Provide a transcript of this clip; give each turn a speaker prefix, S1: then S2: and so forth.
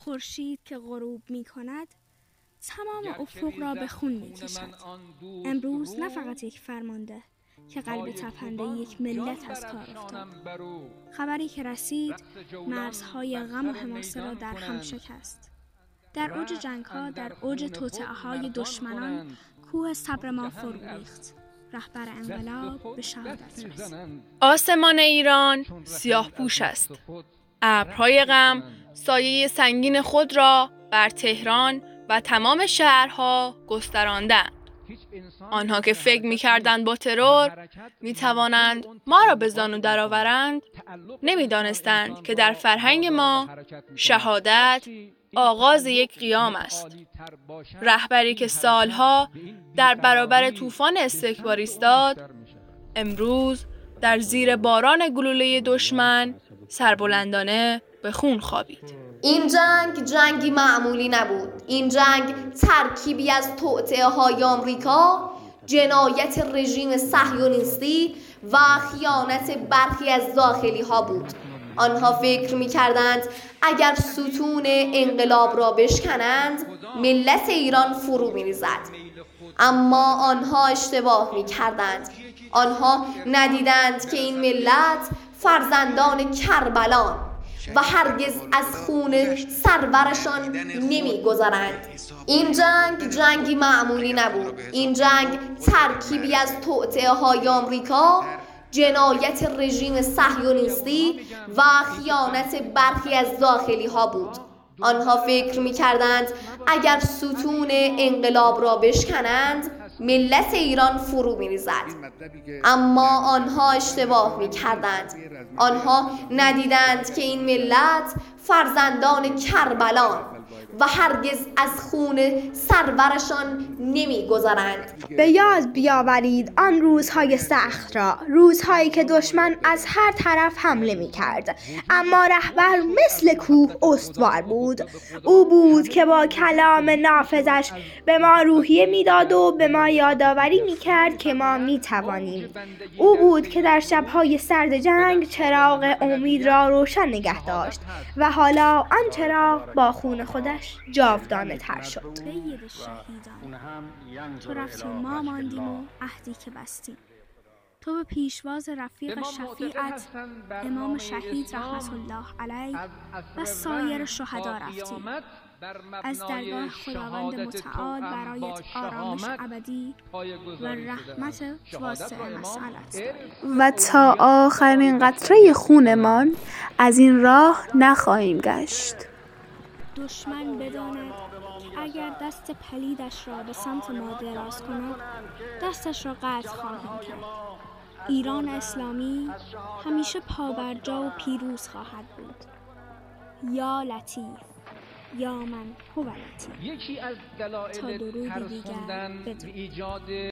S1: خورشید که غروب می کند تمام افق را به خون می کشد. امروز نه فقط یک فرمانده که قلب تپنده یک ملت از کار افتاد. خبری که رسید مرزهای غم و حماسه را در هم شکست. در اوج جنگ‌ها، در اوج توطئه‌های دشمنان، کوه صبر ما فرو ریخت. رهبر انقلاب به شهادت رسید.
S2: آسمان ایران سیاه پوش است. ابرهای غم سایه سنگین خود را بر تهران و تمام شهرها گستراندند. آنها که فکر می‌کردند با ترور می‌توانند ما را به زانو درآورند، نمی‌دانستند که در فرهنگ ما شهادت آغاز یک قیام است. رهبری که سالها در برابر طوفان استکبار ایستاد، امروز در زیر باران گلوله دشمن سربلندانه به خون خوابید.
S3: این جنگ جنگی معمولی نبود. این جنگ ترکیبی از توطئه‌های آمریکا، جنایت رژیم صهیونیستی و خیانت برخی از داخلی‌ها بود. آنها فکر می‌کردند اگر ستون انقلاب را بشکنند ملت ایران فرو می‌ریزد. اما آنها اشتباه می‌کردند. آنها ندیدند که این ملت فرزندان کربلان و هرگز از خون سرورشان نمی‌گذرند. این جنگ جنگی معمولی نبود. این جنگ ترکیبی از توطئه‌های آمریکا، جنایت رژیم صهیونیستی و خیانت برخی از داخلی‌ها بود. آنها فکر می‌کردند اگر ستون انقلاب را بشکنند ملت ایران فرو می‌ریزد. اما آنها اشتباه می‌کردند. آنها ندیدند که این ملت فرزندان کربلان و هرگز از خون سرورشان نمی‌گذرند.
S4: به یاد بیاورید آن روزهای سخت را، روزهایی که دشمن از هر طرف حمله می‌کرد، اما رهبر مثل کوه استوار بود. او بود که با کلام نافذش به ما روحیه میداد و به ما یادآوری می‌کرد که ما می‌توانیم. او بود که در شب‌های سرد جنگ چراغ امید را روشن نگه داشت و حالا آن چراغ با خون خودش جاودانه تر شد.
S1: سید شهیدان، تو رفتی و ما ماندیم و عهدی که بستیم. تو به پیشواز رفیق شفیعت امام شهید رحمت الله علیه و سایر شهدا رفتیم. از درگاه خداوند متعال برایت آرامش ابدی و رحمت واسع مسئلت داریم
S5: و تا آخرین قطره خونمان از این راه نخواهیم گشت.
S1: دشمن بداند که اگر دست پلیدش را به سمت ما دراز کند دستش را قطع خواهیم کرد. ایران اسلامی همیشه پابرجا و پیروز خواهد بود. یا لطیف، یا من هو لطیف. تا درودی دیگر بدرود.